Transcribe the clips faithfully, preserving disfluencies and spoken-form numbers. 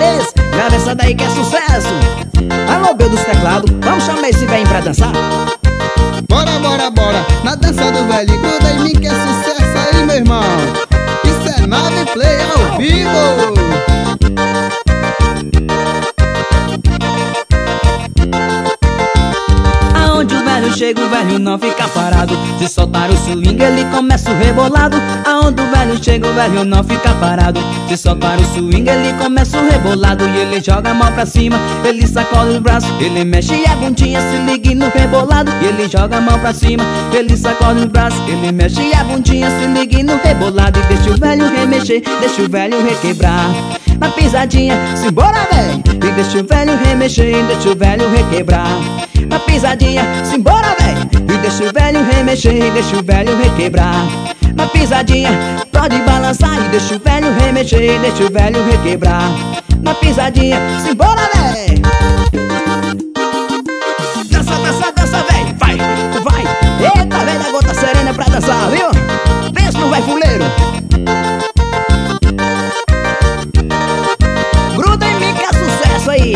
vez, grava essa daí que é sucesso. Alô, Bel dos teclados, vamos chamar esse velho pra dançar? Bora, bora, bora, na dança do velho, gruda em mim que é sucesso aí, meu irmão. Isso é nave play ao vivo. Aonde o velho chega, o velho não fica parado. Se soltar o swing, ele começa o rebolado. Aonde o velho chega, o velho não fica parado. Se soltar o swing, ele começa o rebolado. E ele joga a mão pra cima, ele sacode os braços, ele mexe a bundinha, se ligue no rebolado. E ele joga a mão pra cima, ele sacode os braços, ele mexe a bundinha, se ligue no rebolado. E deixa o velho remexer, deixa o velho requebrar. Na pisadinha, simbora, véi. E deixa o velho remexer, deixa o velho requebrar. Na pisadinha, simbora, véi. E deixa o velho remexer, deixa o velho requebrar. Na pisadinha, pode balançar. E deixa o velho remexer, deixa o velho requebrar. Na pisadinha, simbora, véi. Dança, dança, dança, véi. Vai, vai. Eita, véi da gota serena pra dançar, viu? Pensa no véi fuleiro. Gruda em mim que é sucesso aí.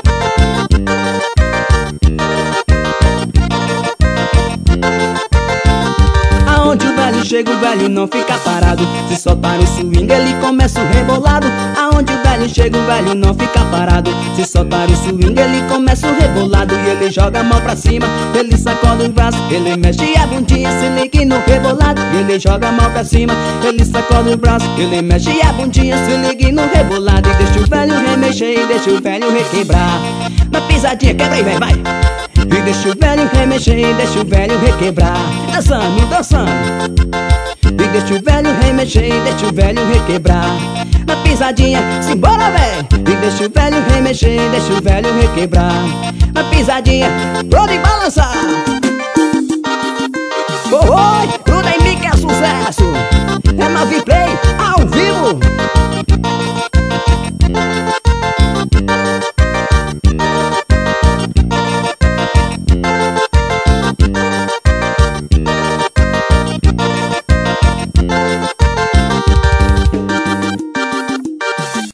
Aonde o velho chega, o velho não fica parado. Se soltar o swing, ele começa o rebolado. Aonde o velho chega, o velho não fica parado. Se soltar o swing, ele começa o rebolado. E ele joga a mão pra cima, ele sacode os braços, ele mexe a bundinha, se ligue no rebolado. E ele joga a mão pra cima, ele sacode os braços, ele mexe a bundinha, se ligue no rebolado. E deixa o velho remexer, e deixa o velho requebrar. Na pisadinha, quebra aí, vai, vai. E deixa o velho remexer, deixa o velho requebrar. Dançando, dançando. E deixa o velho remexer, deixa o velho requebrar. Na pisadinha, simbora, véi. E deixa o velho remexer, deixa o velho requebrar. Na pisadinha, pode balançar. Oh, oi, gruda em mim que é sucesso. É nove play